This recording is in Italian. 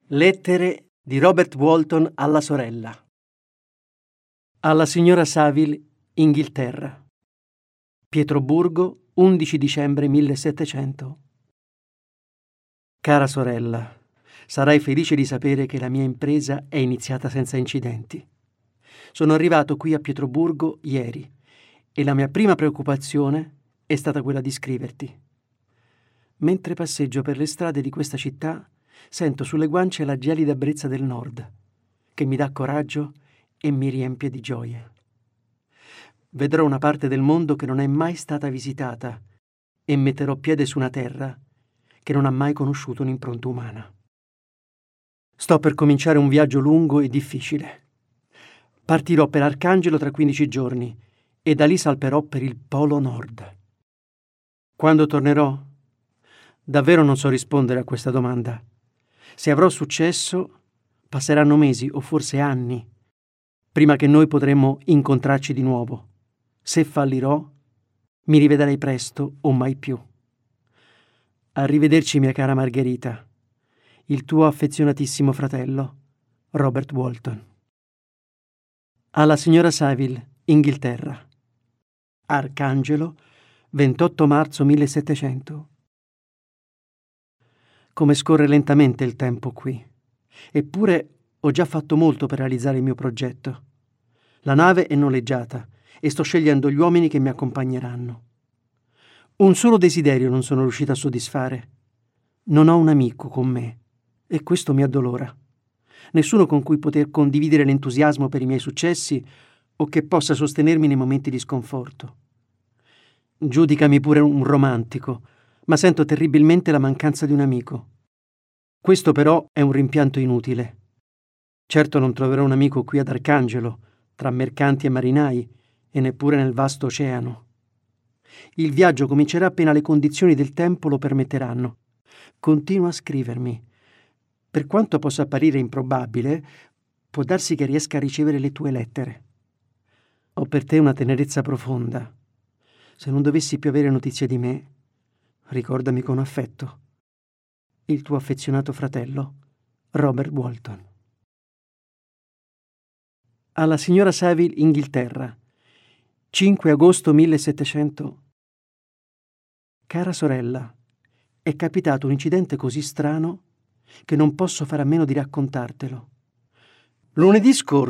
Lettere di Robert Walton alla sorella. Alla signora Saville, Inghilterra. Pietroburgo, 11 dicembre 1700. Cara sorella, sarai felice di sapere che la mia impresa è iniziata senza incidenti. Sono arrivato qui a Pietroburgo ieri e la mia prima preoccupazione è stata quella di scriverti. Mentre passeggio per le strade di questa città, sento sulle guance la gelida brezza del nord, che mi dà coraggio e mi riempie di gioia. Vedrò una parte del mondo che non è mai stata visitata e metterò piede su una terra che non ha mai conosciuto un'impronta umana. Sto per cominciare un viaggio lungo e difficile. Partirò per Arcangelo tra 15 giorni e da lì salperò per il Polo Nord. Quando tornerò? Davvero non so rispondere a questa domanda. Se avrò successo, passeranno mesi o forse anni prima che noi potremo incontrarci di nuovo. Se fallirò, mi rivedrei presto o mai più. Arrivederci, mia cara Margherita. Il tuo affezionatissimo fratello, Robert Walton. Alla signora Saville, Inghilterra. Arcangelo, 28 marzo 1700. Come scorre lentamente il tempo qui. Eppure ho già fatto molto per realizzare il mio progetto. La nave è noleggiata e sto scegliendo gli uomini che mi accompagneranno. Un solo desiderio non sono riuscito a soddisfare. Non ho un amico con me e questo mi addolora. Nessuno con cui poter condividere l'entusiasmo per i miei successi o che possa sostenermi nei momenti di sconforto. Giudicami pure un romantico, ma sento terribilmente la mancanza di un amico. Questo però è un rimpianto inutile. Certo non troverò un amico qui ad Arcangelo, tra mercanti e marinai, e neppure nel vasto oceano. Il viaggio comincerà appena le condizioni del tempo lo permetteranno. Continua a scrivermi. Per quanto possa apparire improbabile, può darsi che riesca a ricevere le tue lettere. Ho per te una tenerezza profonda. Se non dovessi più avere notizie di me, ricordami con affetto. Il tuo affezionato fratello, Robert Walton. Alla signora Saville, Inghilterra. 5 agosto 1700. Cara sorella, è capitato un incidente così strano che non posso fare a meno di raccontartelo. Lunedì scorso